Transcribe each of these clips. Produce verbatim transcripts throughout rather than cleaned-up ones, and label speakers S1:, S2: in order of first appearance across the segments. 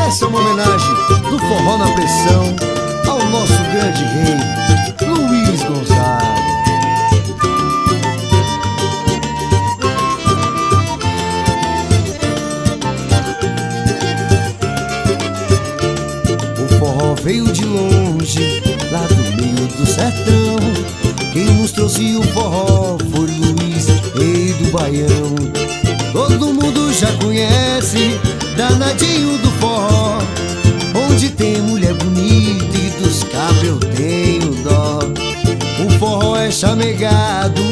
S1: Essa é uma homenagem do forró na pressão ao nosso grande rei, Luiz Gonzaga. O forró veio de longe, lá do meio do sertão. Quem nos trouxe o forró foi Luiz, rei do Baião. Todo mundo já conhece, danadinho do forró. Onde tem mulher bonita e dos cabras eu tenho dó. O forró é chamegado,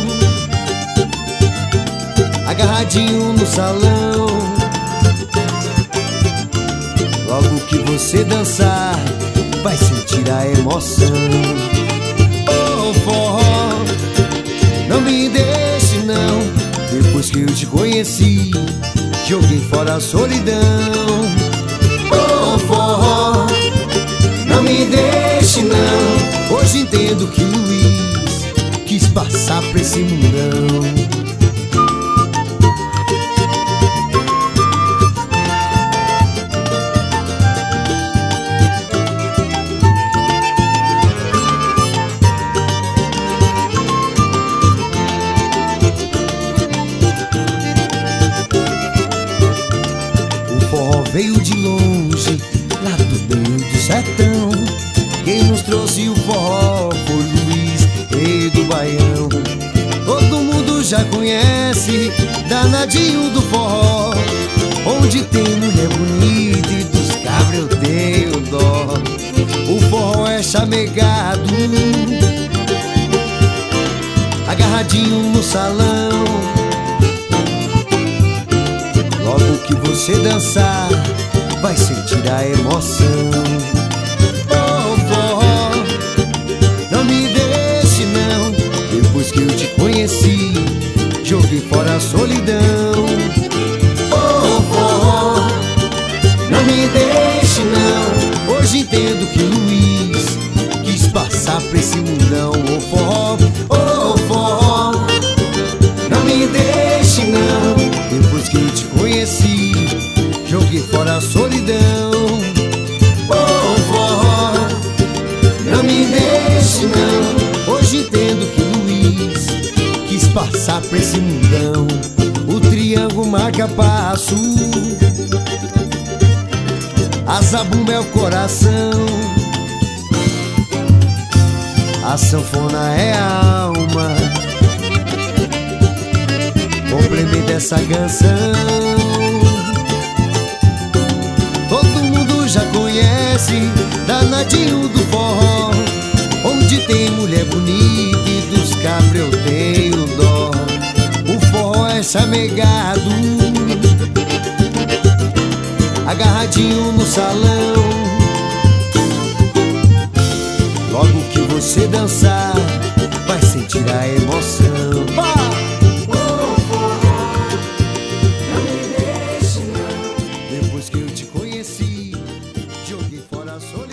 S1: agarradinho no salão. Logo que você dançar, vai sentir a emoção. Oh forró, não me deixe não. Depois que eu te conheci, joguei fora a solidão. Oh forró, não me deixe não. Hoje entendo que Luiz quis passar pra esse mundão. Veio de longe, lá do meio do sertão. Quem nos trouxe o forró foi Luiz, rei do Baião. Todo mundo já conhece, danadinho do forró. Onde tem mulher bonita e dos cabras eu tenho dó. O forró é chamegado, agarradinho no salão. Logo que você dançar, vai sentir a emoção. Oh forró, não me deixe não. Depois que eu te conheci, joguei fora a solidão. Oh forró, não me deixe não. Hoje entendo que Luiz quis passar pra esse mundão. Oh forró, oh forró, não me deixe não. Depois que eu te conheci, joguei fora a solidão. Oh forró, não me deixe não. Hoje entendo que Luiz quis passar pra esse mundão. O triângulo marca passo, a zabumba é o coração, a sanfona é a alma, complementa essa canção. Todo mundo já conhece, danadinho do forró. Onde tem mulher bonita e dos cabras eu tenho dó. O forró é chamegado, agarradinho no salão. Logo que você dançar, vai sentir a emoção. Bah! Depois que eu te conheci, joguei fora a solidão.